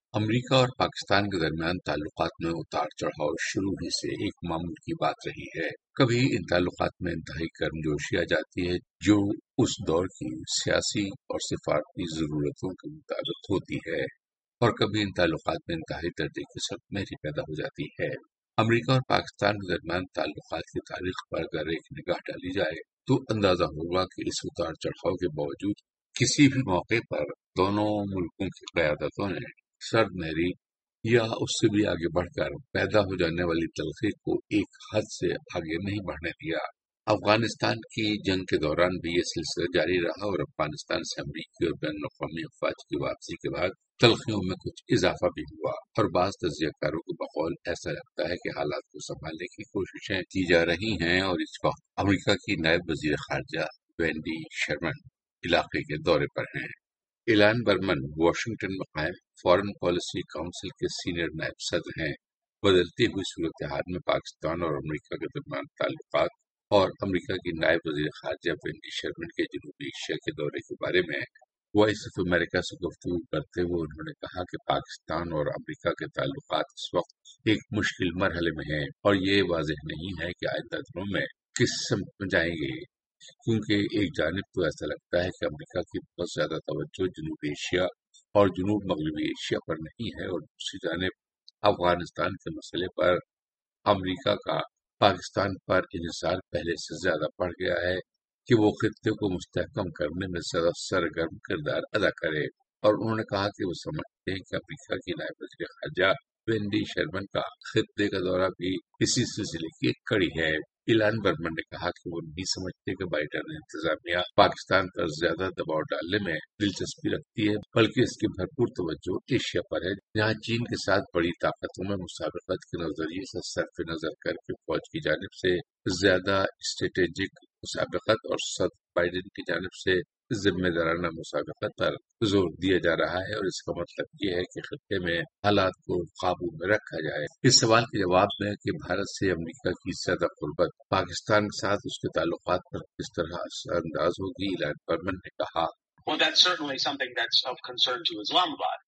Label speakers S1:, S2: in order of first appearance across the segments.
S1: امریکہ اور پاکستان کے درمیان تعلقات میں اتار چڑھاؤ شروع ہی سے ایک معمول کی بات رہی ہے۔ کبھی ان تعلقات میں انتہائی گرمجوشی آ جاتی ہے جو اس دور کی سیاسی اور سفارتی ضرورتوں کے مطابق ہوتی ہے، اور کبھی ان تعلقات میں انتہائی درجے کی سخت پیدا ہو جاتی ہے۔ امریکہ اور پاکستان کے درمیان تعلقات کی تاریخ پر اگر ایک نگاہ ڈالی جائے تو اندازہ ہوگا کہ اس اتار چڑھاؤ کے باوجود کسی بھی موقع پر دونوں ملکوں کی قیادتوں نے سرد مہری یا اس سے بھی آگے بڑھ کر پیدا ہو جانے والی تلخی کو ایک حد سے آگے نہیں بڑھنے دیا۔ افغانستان کی جنگ کے دوران بھی یہ سلسلہ جاری رہا اور افغانستان سے امریکی اور بین الاقوامی افواج کی واپسی کے بعد تلخیوں میں کچھ اضافہ بھی ہوا، اور بعض تجزیہ کاروں کے بقول ایسا لگتا ہے کہ حالات کو سنبھالنے کی کوششیں کی جا رہی ہیں، اور اس وقت امریکہ کی نائب وزیر خارجہ وینڈی شرمن علاقے کے دورے پر ہیں۔ ایلان برمن واشنگٹن میں قائم فارن پالیسی کونسل کے سینئر نائب صدر ہیں۔ بدلتی ہوئی صورتحال میں پاکستان اور امریکہ کے درمیان تعلقات اور امریکہ کی نائب وزیر خارجہ وینڈی شرمن کے جنوبی ایشیا کے دورے کے بارے میں وائس آف امریکہ سے گفتگو کرتے ہوئے انہوں نے کہا کہ پاکستان اور امریکہ کے تعلقات اس وقت ایک مشکل مرحلے میں ہیں، اور یہ واضح نہیں ہے کہ آئندہ دنوں میں کس سمت میں جائیں گے، کیونکہ ایک جانب تو ایسا لگتا ہے کہ امریکہ کی بہت زیادہ توجہ جنوبی ایشیا اور جنوب مغربی ایشیا پر نہیں ہے، اور دوسری جانب افغانستان کے مسئلے پر امریکہ کا پاکستان پر انحصار پہلے سے زیادہ بڑھ گیا ہے کہ وہ خطے کو مستحکم کرنے میں زیادہ سرگرم کردار ادا کرے، اور انہوں نے کہا کہ وہ سمجھتے ہیں کہ امریکہ کی نائب وزیر خارجہ وینڈی شرمن کا خطے کا دورہ بھی اسی سلسلے کی ایک کڑی ہے۔ ایلان برمن نے کہا کہ وہ نہیں سمجھتے کہ بائیڈن انتظامیہ پاکستان پر زیادہ دباؤ ڈالنے میں دلچسپی رکھتی ہے، بلکہ اس کی بھرپور توجہ ایشیا پر ہے، جہاں چین کے ساتھ بڑی طاقتوں میں مسابقت کے نظریے سے صرف نظر کر کے فوج کی جانب سے زیادہ اسٹریٹجک مسابقت اور صدر بائیڈن کی جانب سے ذمہ دارانہ مسابقت پر زور دیا جا رہا ہے، اور اس کا مطلب یہ ہے کہ خطے میں حالات کو قابو میں رکھا جائے۔ اس سوال کے جواب میں کہ بھارت سے امریکہ کی زیادہ قربت پاکستان کے ساتھ اس کے تعلقات پر کس طرح اثر انداز ہوگی، ایلان برمن نے کہا،
S2: Well, that's certainly something that's of concern to Islamabad,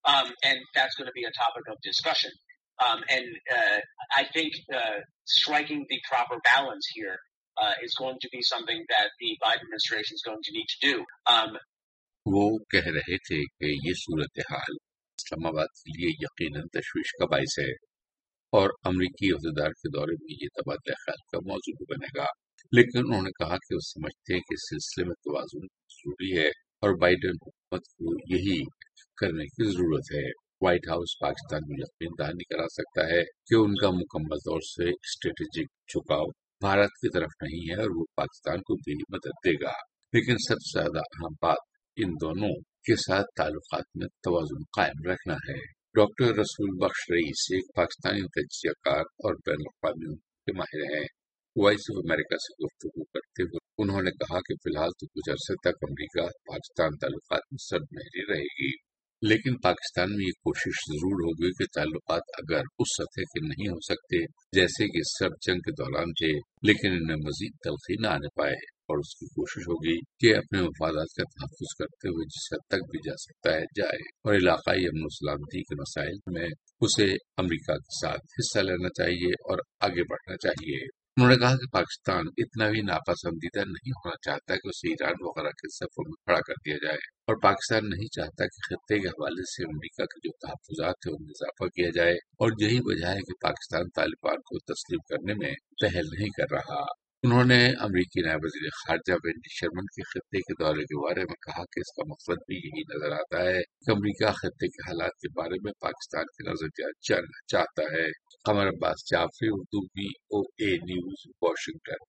S2: and that's going to be a topic of discussion. And I think striking the proper balance here is going to be something that the Biden administration is going to need to do.
S1: وہ کہہ رہے تھے کہ یہ صورتحال اسلام آباد کے لیے یقیناً تشویش کا باعث ہے، اور امریکی عہدیدار کے دورے میں یہ تبادلہ خیال کا موضوع بنے گا، لیکن انہوں نے کہا کہ وہ سمجھتے ہیں کہ اس سلسلے میں توازن ضروری ہے، اور بائیڈن حکومت کو یہی کرنے کی ضرورت ہے۔ وائٹ ہاؤس پاکستان کو یقین دہانی کرا سکتا ہے کہ ان کا مکمل طور سے اسٹریٹجک جھکاؤ بھارت کی طرف نہیں ہے، اور وہ پاکستان کو بھی مدد دے گا، لیکن سب سے زیادہ اہم بات ان دونوں کے ساتھ تعلقات میں توازن قائم رکھنا ہے۔ ڈاکٹر رسول بخش رئیس ایک پاکستانی تجزیہ کار اور بین الاقوامی امور کے ماہر ہیں۔ وائس آف امریکہ سے گفتگو کرتے ہوئے انہوں نے کہا کہ فی الحال تو کچھ عرصے تک امریکہ پاکستان تعلقات میں سرد مہری رہے گی، لیکن پاکستان میں یہ کوشش ضرور ہوگی کہ تعلقات اگر اس سطح کے نہیں ہو سکتے جیسے کہ سرد جنگ کے دوران تھے، لیکن ان میں مزید تلخی نہ آنے پائے، اور اس کی کوشش ہوگی کہ اپنے مفادات کا تحفظ کرتے ہوئے جس حد تک بھی جا سکتا ہے جائے، اور علاقائی امن و سلامتی کے مسائل میں اسے امریکہ کے ساتھ حصہ لینا چاہیے اور آگے بڑھنا چاہیے۔ انہوں نے کہا کہ پاکستان اتنا بھی ناپسندیدہ نہیں ہونا چاہتا کہ اسے ایران وغیرہ کے صفوں میں کھڑا کر دیا جائے، اور پاکستان نہیں چاہتا کہ خطے کے حوالے سے امریکہ کے جو تحفظات ہیں ان میں اضافہ کیا جائے، اور یہی وجہ ہے کہ پاکستان طالبان کو تسلیم کرنے میں پہل نہیں کر رہا۔ انہوں نے امریکی نائب وزیر خارجہ وینڈی شرمن کے خطے کے دورے کے بارے میں کہا کہ اس کا مقصد بھی یہی نظر آتا ہے کہ امریکہ خطے کے حالات کے بارے میں پاکستان کے نظریات جاننا چاہتا ہے۔ Qamar Abbas Jafri, Urdu BOA news, Washington.